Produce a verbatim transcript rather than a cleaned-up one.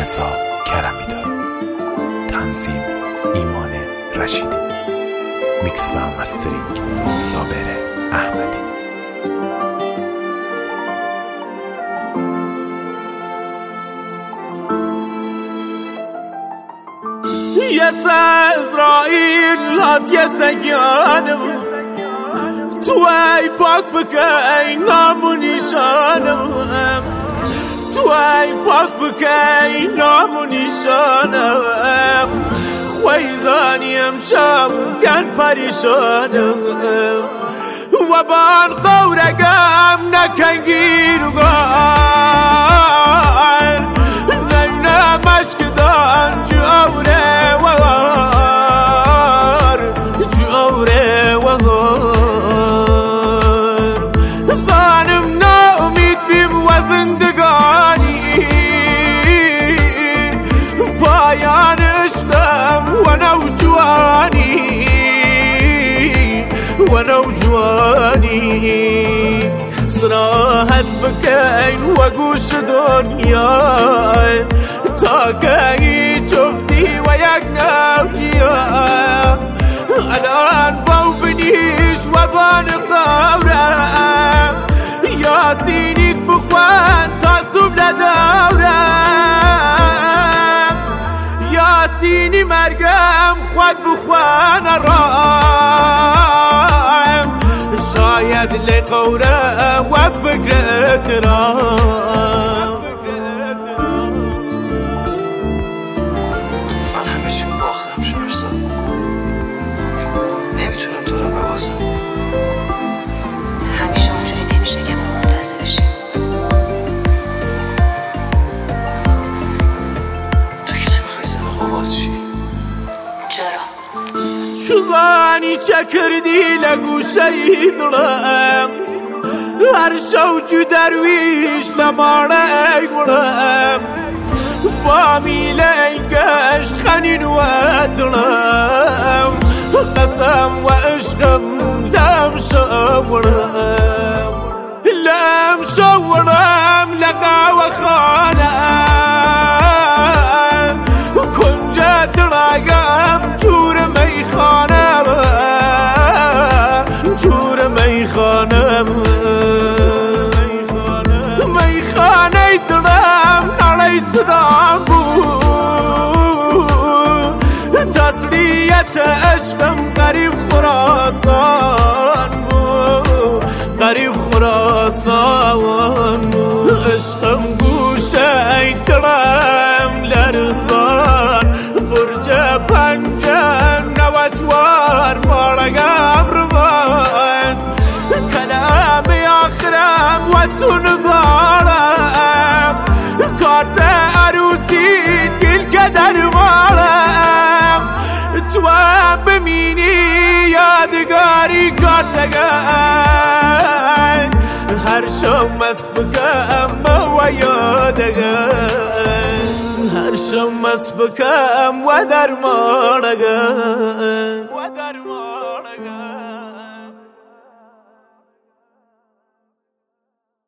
رضا کرمی دار، تنظیم ایمان رشیدی، میکس و مسترینگ صابر احمدی. یه اسرائیل هات یه سگیانم تو ای پاک بکی نام و نیشانم، تو ای پاک بکی نام و نیشانم، خویزانیم شم گن پریشانم و بان قورگم نکنگیر و گار نینه مشکدان جوره و غار جوره و غار زانم ناامید بیم و زندگانی پایان عشقم و نوجوانی و نوجوانی صراحت بکن و گوش دنیا تا که جفتی و یک نوجیا الان باو بنیش و بان قورم یاسینیت بخوان تا صبح لدورم یاسینی مرگم خود بخوان رام شاید لقوره و فکر درام. من همشون باختم شهرزاد، نمیتونم تو رو ببازم. همیشه اونجوری نمیشه که ما منتظر بشیم. تو که نمیخوای زن خوبات چی؟ چرا؟ چو زانی چه کردی لگوشه دلم هر شو جو درویش لماره ای گلم فامیل ای گشت خنین و دلم قسم و عشقم لم شورم لم شورم لقا و خانم کنج دراگم جور میخانم جور میخانم میخانه دلم نالی صدام بود تسلیت عشقم قریب خراسان بود قریب خراسان بود عشقم گوشه دلم لرزان برج پنجه نوچوار مارگم روان کلام آخرم و تو نزارم کارت عروسی گل کدر مارم تو ببینی یادگاری کارتگن هر شب مست بکم و یادگن هر شب مست بکم و درمانگن